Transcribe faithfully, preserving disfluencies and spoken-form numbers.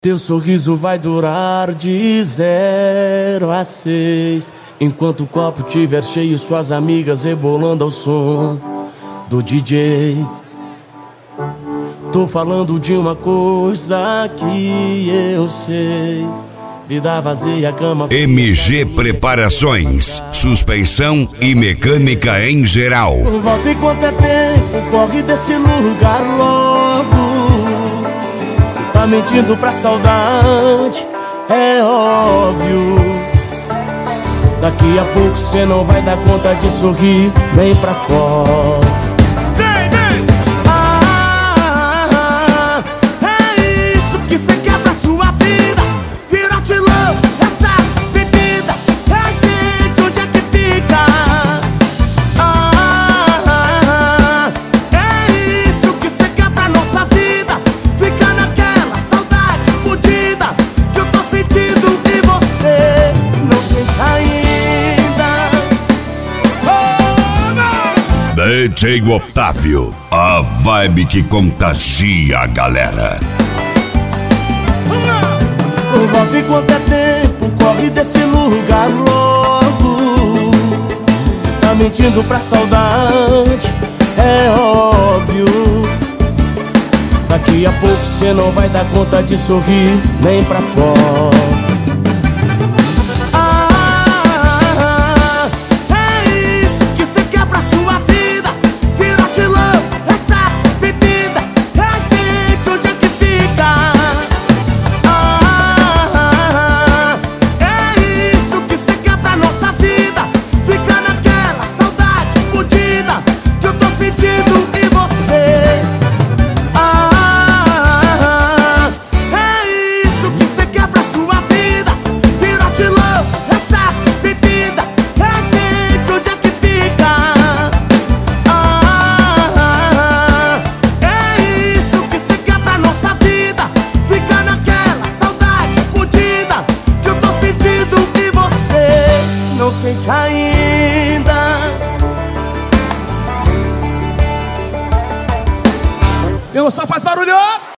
Teu sorriso vai durar de zero a seis, enquanto o copo tiver cheio, suas amigas rebolando ao som do D J. Tô falando de uma coisa que eu sei: vida vazia, cama. M G Preparações, suspensão e mecânica em geral. Volta enquanto é tempo, corre desse lugar logo. Cê tá mentindo pra saudade, é óbvio. Daqui a pouco cê não vai dar conta de sorrir nem pra fora. D J Otávio, a vibe que contagia a galera. Volta enquanto é tempo, corre desse lugar logo. Cê tá mentindo pra saudade, é óbvio. Daqui a pouco cê não vai dar conta de sorrir nem pra fora. Não sente ainda. Eu só faz barulho.